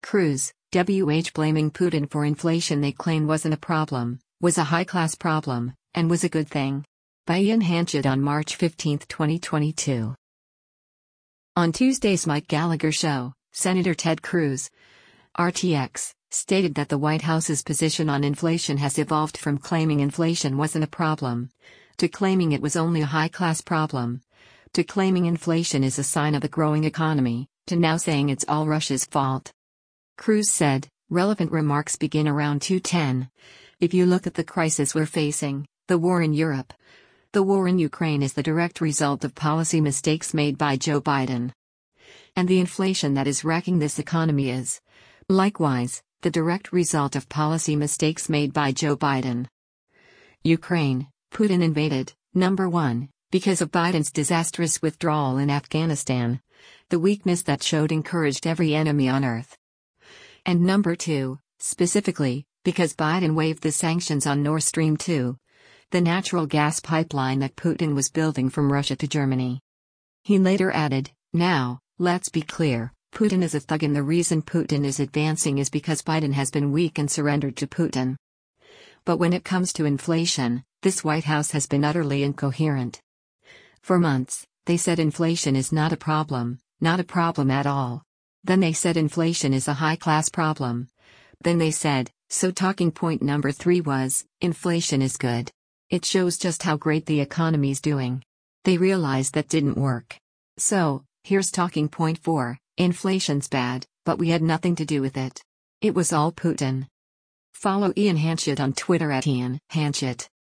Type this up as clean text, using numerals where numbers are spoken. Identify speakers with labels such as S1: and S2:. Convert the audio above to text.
S1: Cruz, WH blaming Putin for inflation they claim wasn't a problem, was a high-class problem, and was a good thing. By Ian Hanchett on March 15, 2022. On Tuesday's Mike Gallagher show, Senator Ted Cruz, RTX, stated that the White House's position on inflation has evolved from claiming inflation wasn't a problem, to claiming it was only a high-class problem, to claiming inflation is a sign of a growing economy, to now saying it's all Russia's fault. Cruz said, relevant remarks begin around 2:10. If you look at the crisis we're facing, the war in Europe, the war in Ukraine is the direct result of policy mistakes made by Joe Biden. And the inflation that is wrecking this economy is, likewise, the direct result of policy mistakes made by Joe Biden. Ukraine, Putin invaded, number 1, because of Biden's disastrous withdrawal in Afghanistan. The weakness that showed encouraged every enemy on earth. And number 2, specifically, because Biden waived the sanctions on Nord Stream 2, the natural gas pipeline that Putin was building from Russia to Germany. He later added, now, let's be clear, Putin is a thug and the reason Putin is advancing is because Biden has been weak and surrendered to Putin. But when it comes to inflation, this White House has been utterly incoherent. For months, they said inflation is not a problem at all. Then they said inflation is a high-class problem. Then they said, so talking point number 3 was, inflation is good. It shows just how great the economy's doing. They realized that didn't work. So, here's talking point 4, inflation's bad, but we had nothing to do with it. It was all Putin. Follow Ian Hanchett on Twitter @Ian Hanchett.